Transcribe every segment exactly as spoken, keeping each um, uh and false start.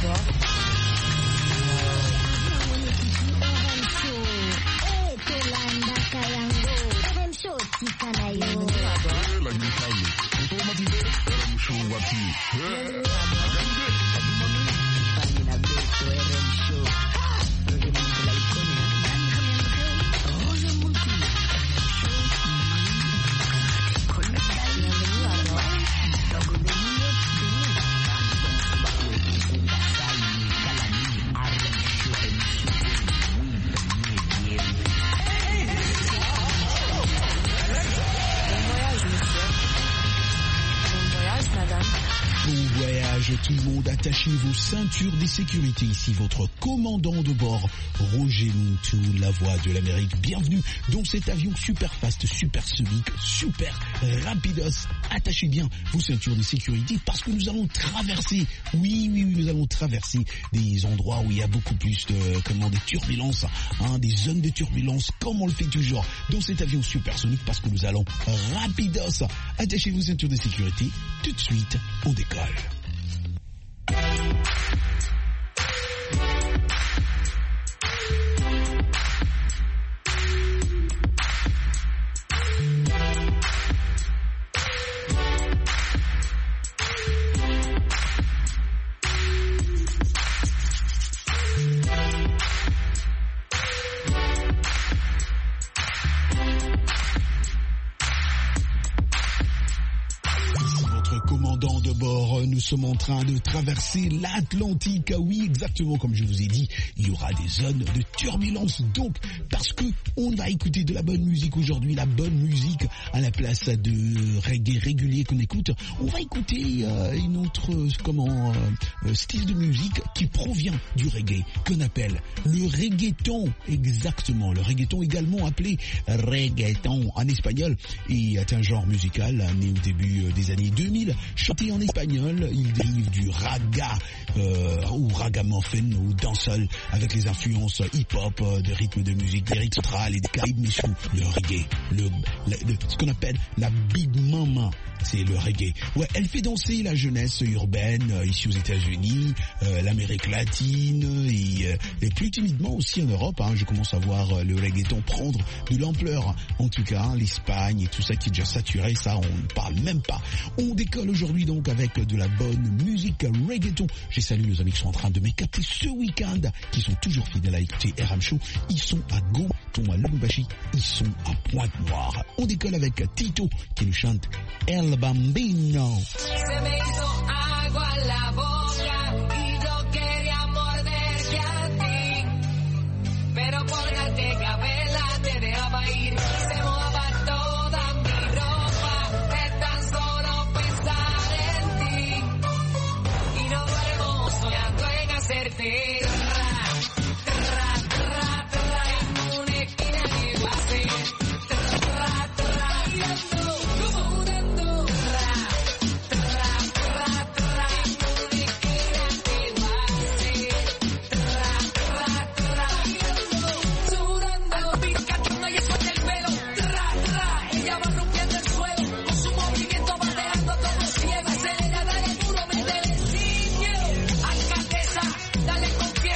Tout le monde, attachez vos ceintures de sécurité. Ici votre commandant de bord, Roger Muntou, la voix de l'Amérique. Bienvenue dans cet avion super fast, super sonique, super rapidos. Attachez bien vos ceintures de sécurité parce que nous allons traverser, oui, oui, oui, nous allons traverser des endroits où il y a beaucoup plus de, comment, des turbulences, hein, des zones de turbulence, comme on le fait toujours dans cet avion supersonique parce que nous allons rapidos. Attachez vos ceintures de sécurité. Tout de suite, on décolle. Nous sommes en train de traverser l'Atlantique. Oui, exactement comme je vous ai dit, il y aura des zones de turbulence. Donc, parce que on va écouter de la bonne musique aujourd'hui, la bonne musique à la place de reggae régulier qu'on écoute, on va écouter euh, une autre, comment, euh, style de musique qui provient du reggae, qu'on appelle le reggaeton. Exactement, le reggaeton également appelé reggaeton en espagnol et est un genre musical né au début des années deux mille, chanté en espagnol. Il dérive du raga euh, ou ragamuffin ou dancehall avec les influences hip-hop, euh, de rythme de musique d'Eric Central et des Caraïbes, mais surtout le reggae, le, le, le, ce qu'on appelle la Big Mama, c'est le reggae. Ouais, elle fait danser la jeunesse urbaine euh, ici aux États-Unis, euh, l'Amérique latine et, euh, et plus timidement aussi en Europe. Hein, je commence à voir euh, le reggaeton prendre de l'ampleur. En tout cas, l'Espagne et tout ça qui est déjà saturé, ça on ne parle même pas. On décolle aujourd'hui donc avec de la bonne musique reggaeton. J'ai salué nos amis qui sont en train de m'écouter ce week-end, qui sont toujours fidèles à écouter R M Show. Ils sont à Gonton, à Lubumbashi, ils sont à Pointe-Noire. On décolle avec Tito qui nous chante El Bambino. Se me hizo agua la boca y yo quería morderte a ti, pero por la tegabela te dejaba ir y se mojaba toda mi ropa de tan solo pensar en ti y no duermo soñando en hacerte Dale con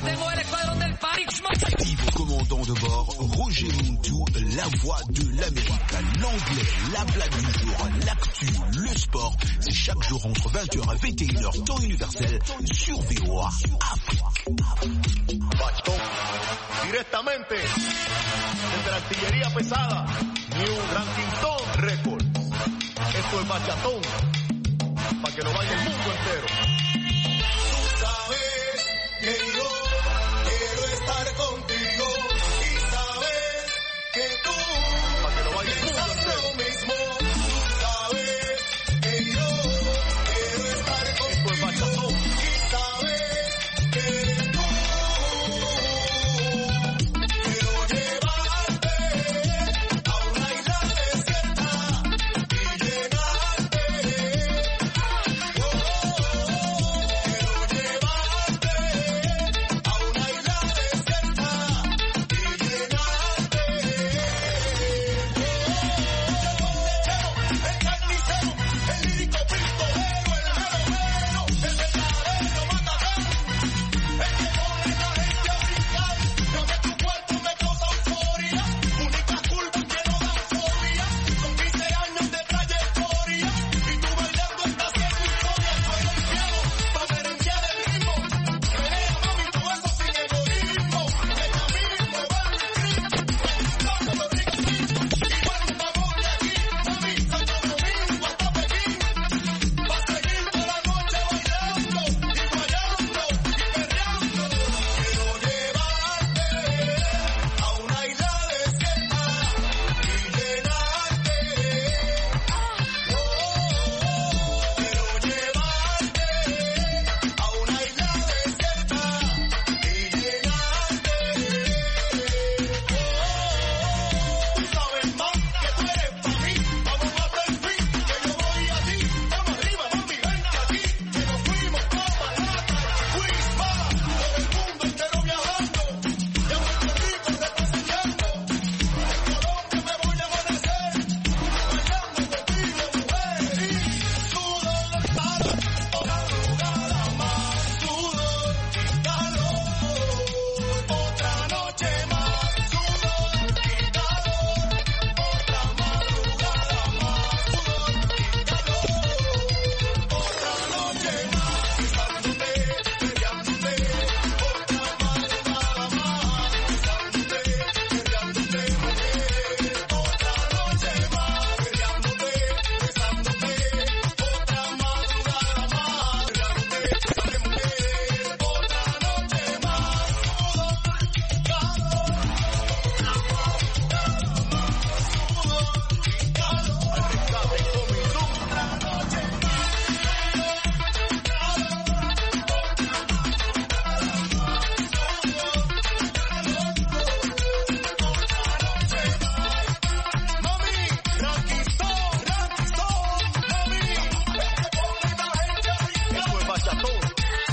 Active commandant de bord, Roger Muntou, la voix de l'Amérique. L'anglais, la blague du jour, l'actu, le sport. C'est chaque jour entre vingt heures et vingt et une heures, temps universel, sur V O A Afrique. Bachatón, directamente desde la artillería pesada, New Ranking Record. Esto es Bachatón, para que lo vaya el mundo entero. Tú sabes que yo quiero estar contigo y sabes que tú, para que lo vaya el mundo entero. Lo mismo, tú sabes que yo quiero estar contigo. Esto es Bachatón y sabes que tú, quiero llevarte a una isla desierta y llenarte. Oh, quiero llevarte a una isla desierta y llenarte. El carnicero, el lírico pistolero, el mero mero, el verdadero matacán, el que pone la gente a brincar, lo que tu cuerpo me causa euforia, única curva que no da fobia, con quince años de trayectoria, y tú bailando esta haciendo historia, tú eres el cielo, pa' merenguear el ritmo, pelea mami, todo eso sin egoísmo, ella mismo va al ritmo, Puerto Rico, y cuando estamos de aquí, mami, Santo Domingo hasta Pekín, va a seguir toda la noche bailando, y guayando, y perreando, quiero llevarte a una isla desierta y llenarte. Oh, quiero llevarte a una isla desierta y llenarte. Oh, tú sabes más que tú eres para mí, vamos hasta el fin, que yo voy a ti, vamos arriba, mami, vente aquí, que nos fuimos pa' Manhattan, Queens, va, todo el mundo entero viajando, y a Puerto Rico representando, en Colombia me voy a amanecer, bailando contigo, mujer, y sudor, calor, otra madrugada más, sudor, calor, otra noche más, sudor, calor, otra madrugada más, sudor, calor, otra noche más, besándote, peleándote, otra madrugada más, besándote, peleándote, mujer, otra noche más, peleándote, besándote, otra madrugada más, peleándote, besándote, mujer, otra noche más, sudor, calor, al rescate con mi luz, otra noche mami, Raquistón, Raquistón, mami, este pone la gente a brincar. Esto es Bachatón.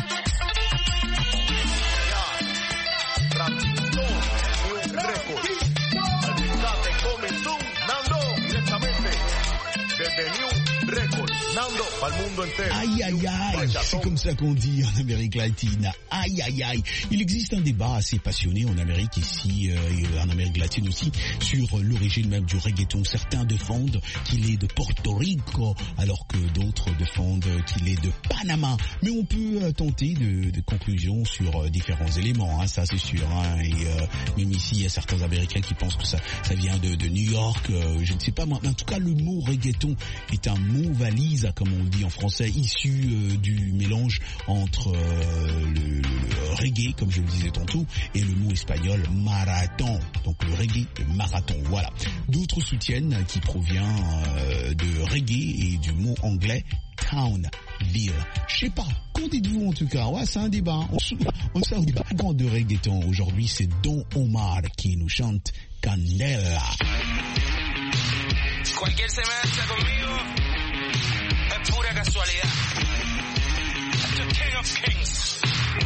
Ya, Raquistón, New Record. Al rescate Coming Soon, Nando, directamente desde New Record. Nando, para el mundo entero. Aïe aïe aïe, c'est comme ça qu'on dit en Amérique latine. Aïe aïe aïe. Il existe un débat assez passionné en Amérique ici, euh, et en Amérique latine aussi, sur l'origine même du reggaeton. Certains défendent qu'il est de Porto Rico, alors que d'autres défendent qu'il est de Panama. Mais on peut euh, tenter de, de conclusions sur euh, différents éléments, hein, ça c'est sûr. Hein, et euh, même ici, il y a certains Américains qui pensent que ça, ça vient de, de New York. Euh, je ne sais pas moi. Mais en tout cas, le mot reggaeton est un mot valise, comme on dit en français, issu euh, du mélange entre euh, le, le reggae, comme je le disais tantôt, et le mot espagnol marathon. Donc le reggae, le marathon, voilà. D'autres soutiennent qu'il provient euh, de reggae et du mot anglais town, ville. Je sais pas, qu'en dites-vous en tout cas? Ouais, c'est un débat. On se on se débat de reggaeton. Aujourd'hui, c'est Don Omar qui nous chante Candela. Cualquier semejanza conmigo es pura casualidad. The King of Kings.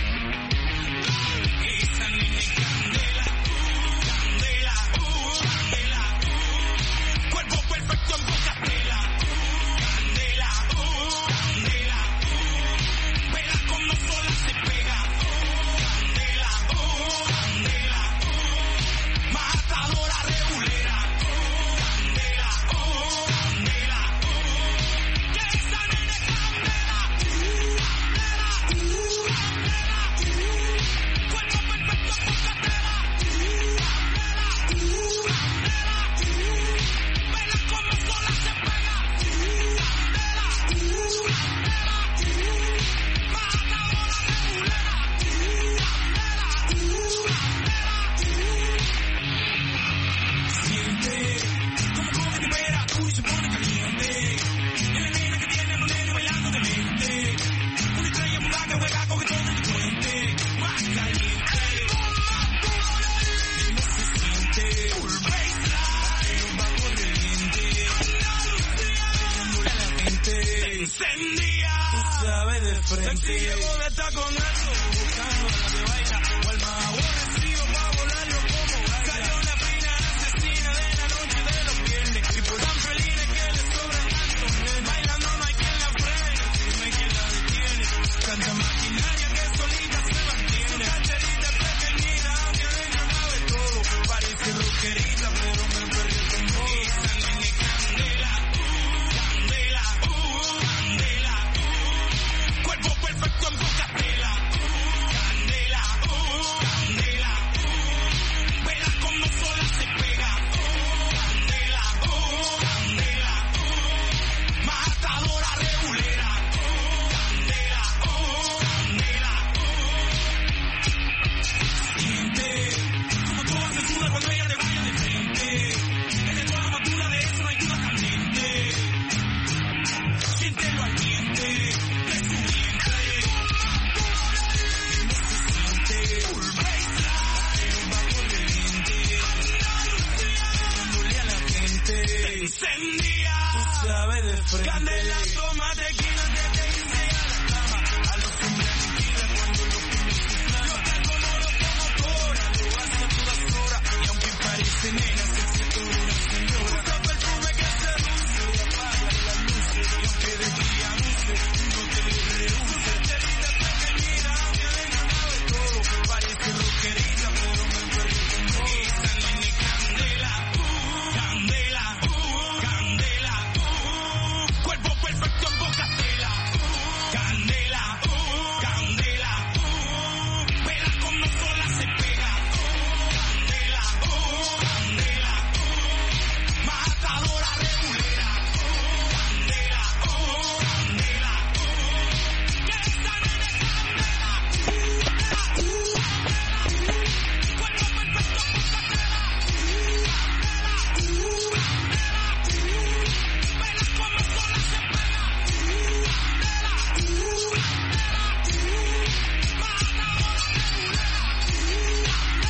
Esa niña es candela, candela, candela. Cuerpo perfecto en boca tela. Candela, candela. Pega como sola se pega. Candela, encendía. Tú sabes de frente. Sencillo porque está con algo, buscando a la que baila, o al más aborrecido pa' volarlo como baila. Cayó una fina asesina de la noche de los viernes, y por tan felines que le sobran tantos nenes. Bailando no hay quien la frene, dime quién la detiene. Canta maquinaria que solita se mantiene. Su carterita es pequeñita, aunque adentro cabe todo. Parece rockerita, pero me perdí el temor. Esa nene candela, uh, candela, uh, candela, uh. Cuerpo perfecto en poca tela, uh, candela, uh, candela, uh. Vela como sola se pega, uh, candela, uh, candela, uh. Matadora regulera, uh, candela, uh, candela, uh. Siente como todo se suda cuando ella te vaya de frente. Desde toda la madura de eso no hay duda caliente. Siente lo ardiente de su vientre. No se siente full baseline, bajo corriente, dándole a la gente. Se encendía. Tú sabes de frente. Candela, toma tequila que te hice a la cama. A los hombres aniquila cuando los puños se inflaman. Yo tal como lo promotora, lo hace a todas horas. Y aunque parece nena, sexy tú una señora. Usa perfume que seduce y apaga las luces. Y aunque de día luce, no te le rehúse. Su carterita es pequeñita, aunque adentro cabe todo. Parece rockerita, pero me perdí el temor. Esa nene candela, uh, candela, uh, candela, uh. Cuerpo perfecto en poca tela, uh, candela, uh, candela, uh. Vela como sola se pega, uh, candela, uh, candela, uh. Matadora regulera, uh, candela, uh, candela, uh. Que esa nene candela, uh, candela, uh, candela. Cuerpo perfecto en poca tela, uh, candela, uh, candela, uh. Vela como sola se pega, uh, candela, uh, candela, uh. Matadora regulera, uh,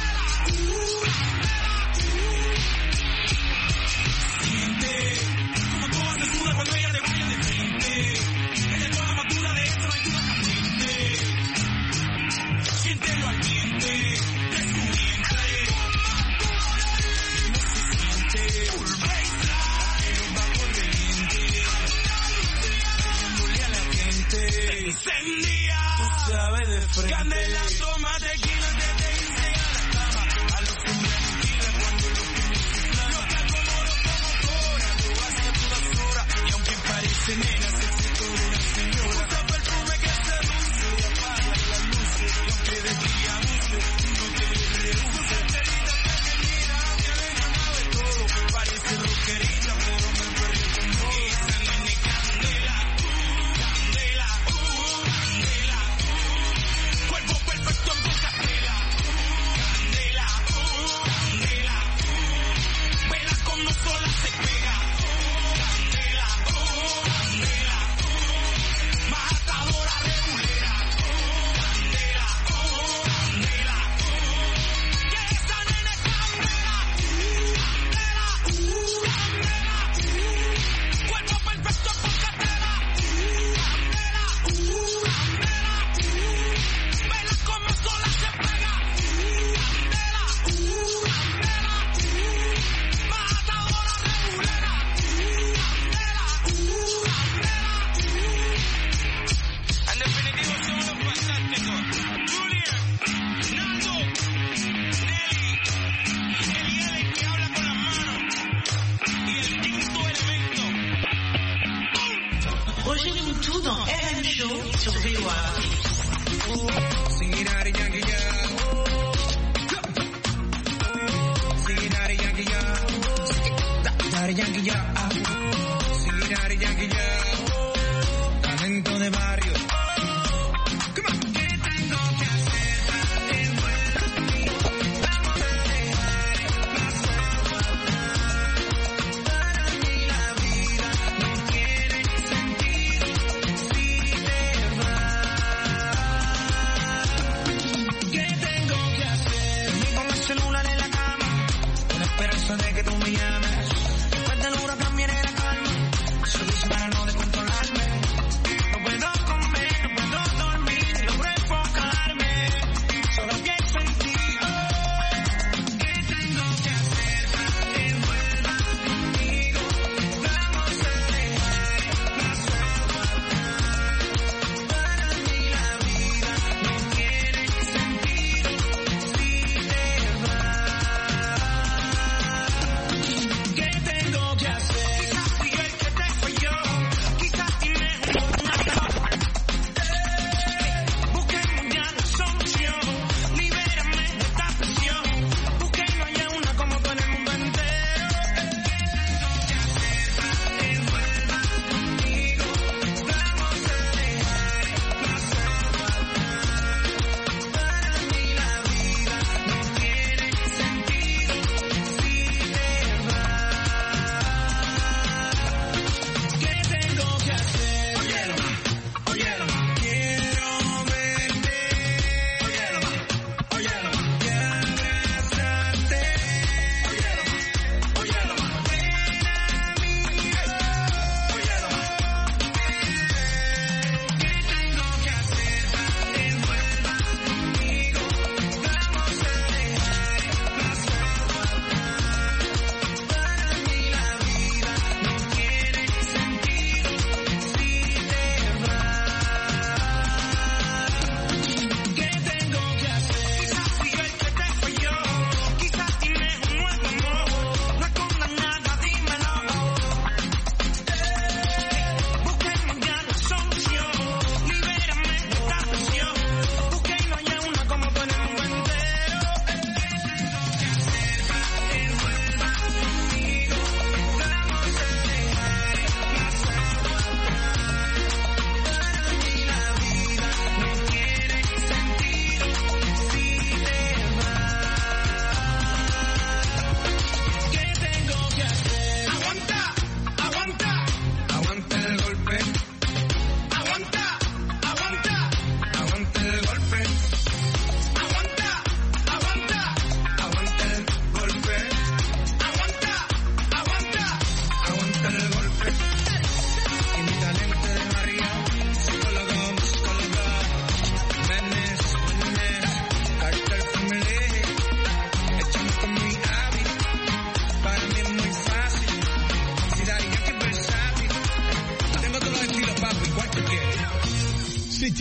candela, uh, candela, uh. Siente como todo se suda cuando ella te vaya de frente. Desde toda la madura de esto no hay duda caliente. Siente lo ardiente de su vientre. No se siente full baseline, bajo corriente, dándole a la gente. Se encendía. Tú sabes de frente. Candela, toma tequila que te hice a la cama. A los hombres aniquila cuando los puños se inflaman. Yo tal como lo promotora, lo hace a todas horas. Y aunque parece nena, sexy tú una señora. Usa perfume que seduce y apaga las luces. Y aunque de día luce, no te le rehúse. Su carterita es pequeñita, aunque adentro cabe todo. Parece rockerita, pero me perdí el temor. Esa nene candela, uh, candela, uh, candela, uh. Cuerpo perfecto en poca tela, uh, candela, uh, candela, uh. Vela como sola se pega, uh, candela, uh, candela, uh. Matadora regulera, uh, candela, uh, candela, uh. Que esa nene candela, uh, candela, uh, candela, uh. Cuerpo perfecto en poca tela, uh, candela, uh, candela, uh. Vela como sola se pega, uh, candela, uh, candela, uh. Matadora regulera, uh, candela, uh, candela, uh. En definitivo son los fantásticos. Julian, Nando, Nelly, el L que habla con las manos y el quinto elemento. Rejoignez-nous tout dans R M Show sur V O A. Sing it out, Yankee, yeah. Sing it out, Yankee, yeah. Daddy Yankee, yeah. Sing it out, Yankee, yeah. Talento de barrio. Come on. ¿Qué tengo que hacer para que vuelva a mí? Vamos a dejar pasado atrás. Para mí la vida no tiene sentido si te vas. ¿Qué tengo que hacer? Dormí con el celular en la cama, con la esperanza de que tú me llames. Después del huracán viene la calma. Eso dice para no desconfiar.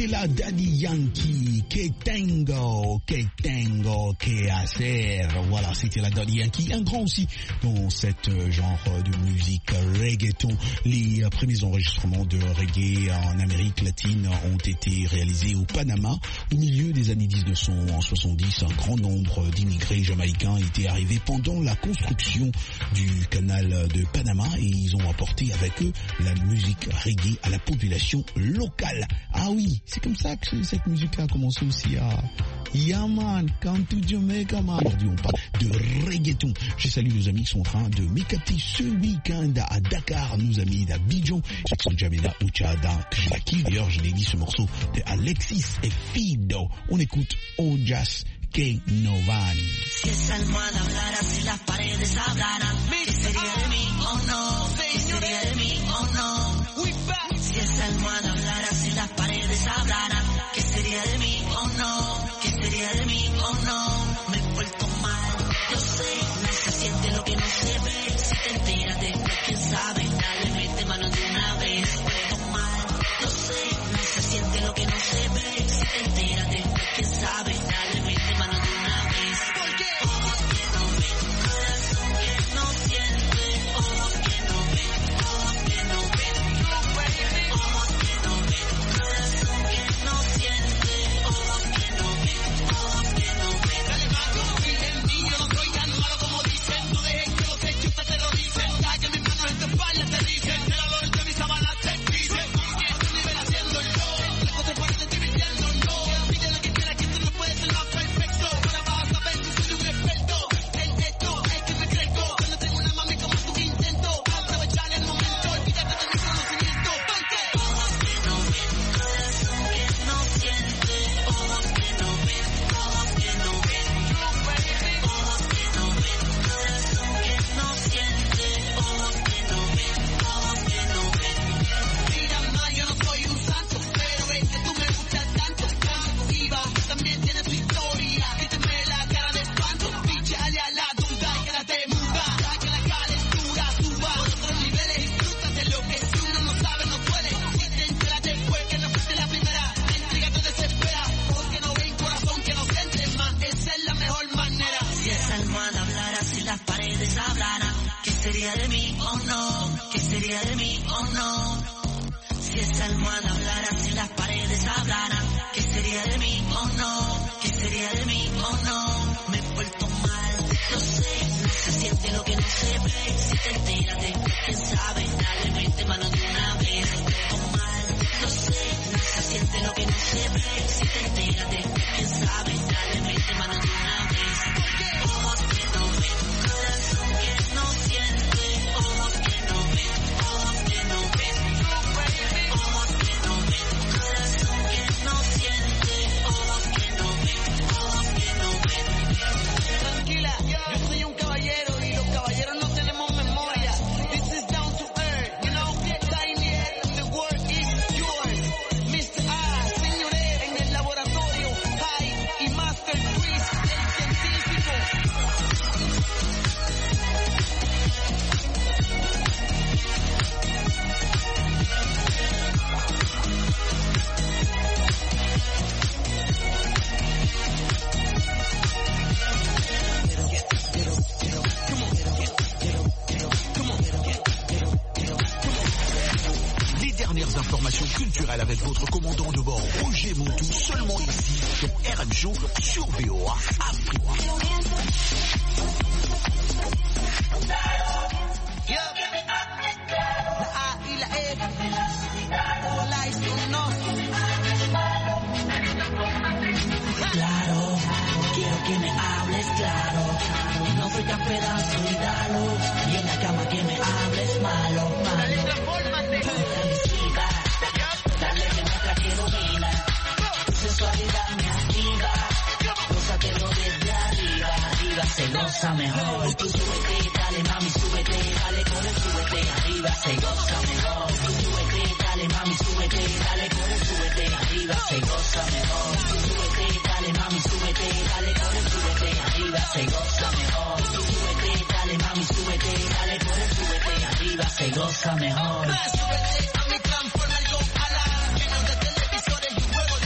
c'était la Daddy Yankee. Que tengo, que tengo que hacer. Voilà, c'était la Daddy Yankee. Un grand aussi dans cette genre de musique reggaeton. Les premiers enregistrements de reggae en Amérique latine ont été réalisés au Panama. Au milieu des années mille neuf cent soixante-dix, un grand nombre d'immigrés jamaïcains étaient arrivés pendant la construction du canal de Panama et ils ont apporté avec eux la musique reggae à la population locale. Ah oui, c'est comme ça que cette musique a commencé aussi à... Yeah man, come to Jamaica man. Aujourd'hui on parle de reggaeton. Je salue nos amis qui sont en train de m'écouter ce week-end à Dakar, nos amis d'Abidjan, ceux qui sont Jamila ou Tchada, que je la kiffe. D'ailleurs je l'ai dit, ce morceau de Alexis et Fido. On écoute Ojas que no van. Si esa almohada hablara, si las paredes hablaran, ¿qué sería de mí? Oh no, ¿qué sería de mí? Oh no. Si esa almohada hablara, si las paredes hablaran, ¿qué sería de mí? Oh no, ¿qué sería de mí? Oh no. Me he vuelto mal, yo sé, no se siente lo que no se ve. Si te enteras después, quién sabe, dale, mete mano de una vez. Me he vuelto mal, yo sé, no se siente lo que no se ve. Si te enteras después, quién sabe, dale, mete mano de una vez. Porque ojos que no ven, corazón que no siente, ojos que no ven, ojos que no ven, ojos que no ven, corazón que no siente, ojos que no ven, ojos que no ven. Dale más como dicen, niño, no soy tan malo como dicen, no dejes que los hechos te terroricen, ya que mis manos en tu espalda te dicen, el olor de mis sábanas te pisen, y es un nivel haciéndolo, lejos de fuera te estoy mintiéndolo, pídele que quiera que tú no puedes ser más perfecto, ahora vas a ver que soy un experto, en esto es que me crezco, cuando tengo una mami como tú que intento, aprovechar el momento, olvídate de mi conocimiento, porque ojos que no ven, corazón que no siente, ojos que no ven, ojos que no ven, ojos que no ven, corazón que no siente, ojos que no ven, ojos que no ven. Mira ma, yo no soy un santo, pero ves que tú me gustas tanto, como viva, también tiene tu historia, quítame la cara de espanto, píchale a la duda y quédate muda, ya que la calentura suba, por otros niveles disfrútate lo que si uno no sabe no puede, si te enteras después que no fuiste la primera, la intriga te desespera, ojos que no ven, corazón que no siente, más esa es la mejor manera. Si esa almohada hablara, si las paredes hablaran, ¿qué sería de mí? Oh no, ¿qué sería de mí? Oh no. Si esa almohada hablara, si las paredes hablaran, ¿qué sería de mí? Oh no, ¿qué sería de mí? Oh no. Me he vuelto mal, yo sé, no se siente lo que no se ve. Si te enteras después, quién sabe, dale, mete mano de una vez. Me he vuelto mal, yo sé, no se siente lo que no se ve. Si te enteras después, quién sabe, dale, mete mano de una vez. Porque ojos que no ven, corazón que no siente, ojos que no ven, ojos que no ven, ojos que no ven, corazón que no siente, ojos que no ven, ojos que no ven. Tranquila, yo soy un caballero y los caballeros no tenemos memoria. This is down to earth, you know, tiny, the work is yours. mister A, señores, en el laboratorio, High y Master Chris, el científico. Les dernières informations culturelles avec votre commandant de bord, Roger Montou, seulement ici, sur R M Show, sur V O A Afrique. La A y la E, hola y su no. Claro, quiero que me hables claro. No soy tan pedazo y dalo. Y en la cama que me hables malo, malo. Transmisiva, dale que muestra que domina. Tu sensualidad me activa. Gózatelo desde arriba, arriba se goza mejor. Tú súbete, dale mami, súbete, dale con el súbete, arriba se goza mejor. Tú súbete, dale mami, súbete, dale con el súbete, arriba se goza mejor. Tú súbete, dale mami, súbete, dale con el súbete, arriba se goza mejor. Tú súbete, dale mami, súbete, dale con el súbete, arriba se goza mejor. Súbete a mi transformer con alas, llenos de televisores y juegos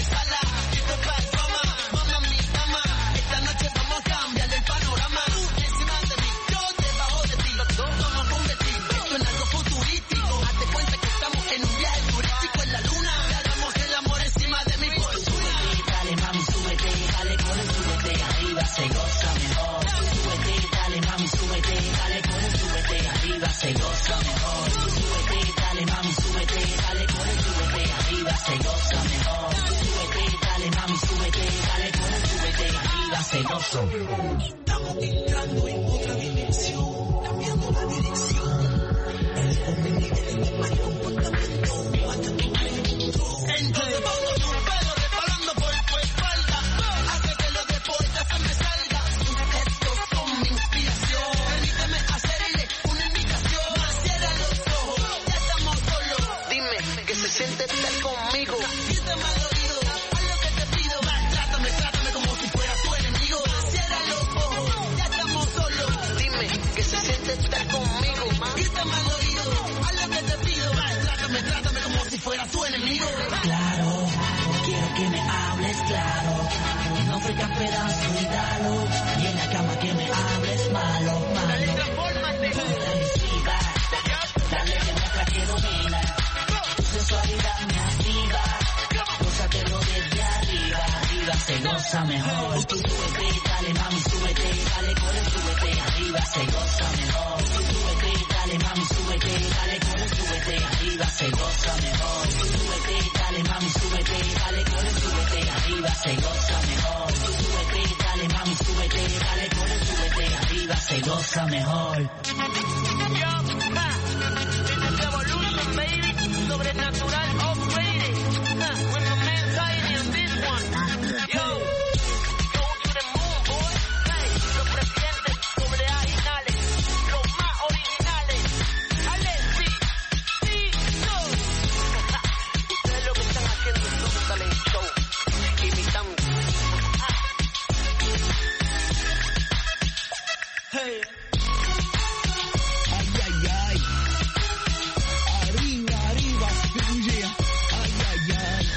celoso. Estamos entrando en otra dimensión, cambiando la dirección. El orden y el mal comportamiento, hasta tu Entonces pongo tu pelo resbalando por tu espalda, hace que lo de poeta se me salga. Tus gestos son mi inspiración, permíteme hacerle una invitación. Cierra los ojos, ya estamos solos. Dime que se siente estar conmigo. Quítame al oído, haz lo que te pido. Trátame, trátame como si fueras tu enemigo. Cierra los ojos, ya estamos solos. Dime que se siente estar conmigo. Quítame al oído, haz lo que te pido. Trátame, trátame como si fueras tu enemigo. Claro, quiero que me hables claro. No fregas pedazo y dalo. Y en la cama que me hables malo, malo. Transformisiva, dale que muestra que domina. Tu sensualidad me activa. Gózatelo desde arriba, arriba se goza mejor. Tú súbete, dale mami, súbete, dale corre, súbete, arriba se goza mejor. Tú súbete, dale mami, súbete, dale corre, súbete, arriba se goza mejor. Tú súbete, dale mami, súbete, dale corre, súbete, arriba se goza mejor. Tú súbete, dale mami, súbete, dale corre, súbete, arriba se goza mejor. Sobrenatural upgraded. With my man Tiny on this one. Yo, go to the moon, boy. Hey, los presidentes sobreaginales, los más originales. Alexi, sí, no. Ustedes lo que están haciendo es un talent show, imitando. Hey. Aïe aïe aïe. Arriba, arriba, fais bouger. Aïe aïe aïe.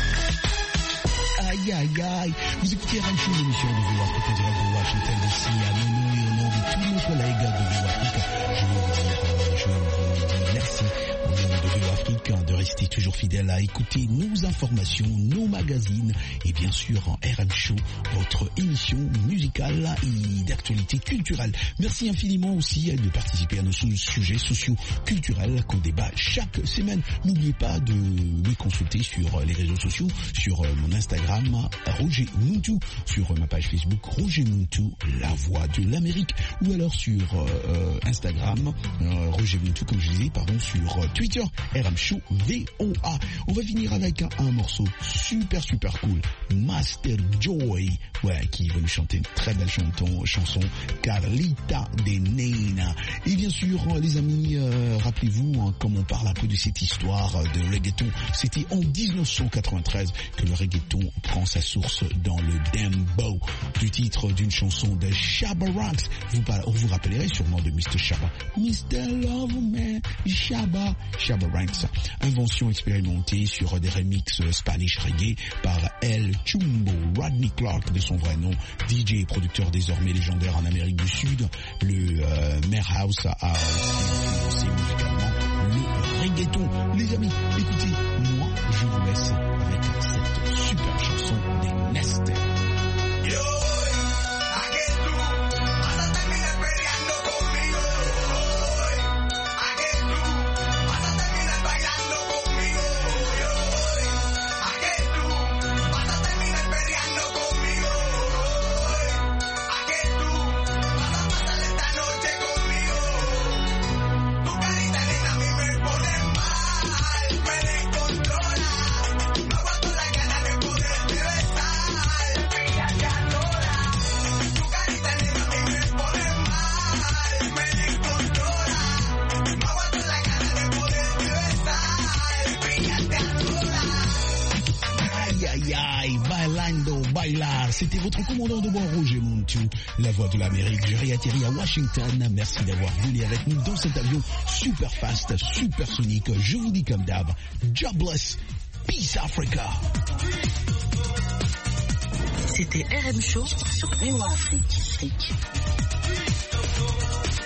Aïe aïe aïe. Vous écoutez Rancho, l'émission de V O Afrique en direct de Washington D C. À mon nom et au nom de tous nos collègues de V O Afrique, je veux vous dire, euh, je vous dis merci au nom de V O Afrique de rester toujours fidèle à écouter nos informations, nos magazines et bien sûr en R M Show, votre émission musicale et d'actualité culturelle. Merci infiniment aussi de participer à nos sujets sociaux culturels qu'on débat chaque semaine. N'oubliez pas de me consulter sur les réseaux sociaux, sur mon Instagram Roger Muntu, sur ma page Facebook Roger Muntu, la voix de l'Amérique, ou alors sur euh, Instagram euh, Roger Muntu, comme je disais, pardon, sur euh, Twitter R M Show V O A. On va finir avec un, un morceau super super cool, Master Joy, ouais, qui va nous chanter une très belle chanson, chanson Carlita de Nena. Et bien sûr, les amis, euh, rappelez-vous, hein, comme on parle un peu de cette histoire de reggaeton, c'était en dix-neuf cent quatre-vingt-treize que le reggaeton prend sa source dans le dembow, du titre d'une chanson de Shabba Ranks. Vous, vous vous rappellerez sûrement de mister Shabba. mister Loverman, Shabba, Shabba Ranks. Invention expérimentée sur des remixes Spanish reggae par El Chumbo, Rodney Clark de son vrai nom, D J et producteur désormais légendaire en Amérique du Sud. Le euh, Mare House a aussi influencé musicalement le reggaeton. Les amis, écoutez, moi je vous laisse avec cette super chanson des Nester. Yo voy a que tú vas a terminar peleando conmigo. Yo voy a que tú vas a terminar bailando conmigo. Yo voy a que tú vas a terminar peleando conmigo. Yo voy a que tú vas a pasar esta noche conmigo. Tu carita nena a mí me pone mal, me descontrola. No aguanto la ganas de poderte besar. Fíjate ahora, tu carita nena a mí me pone mal, me descontrola. No aguanto la ganas de poderte besar. Fíjate ahora. Aïe aïe aïe, bailando, bailar, c'était votre commandant de bord Roger Muntu, la voix de l'Amérique. J'ai réatterri à Washington, merci d'avoir volé avec nous dans cet avion super fast, super sonique. Je vous dis comme d'hab, jobless, peace Africa. C'était R M Show sur V O Afrique.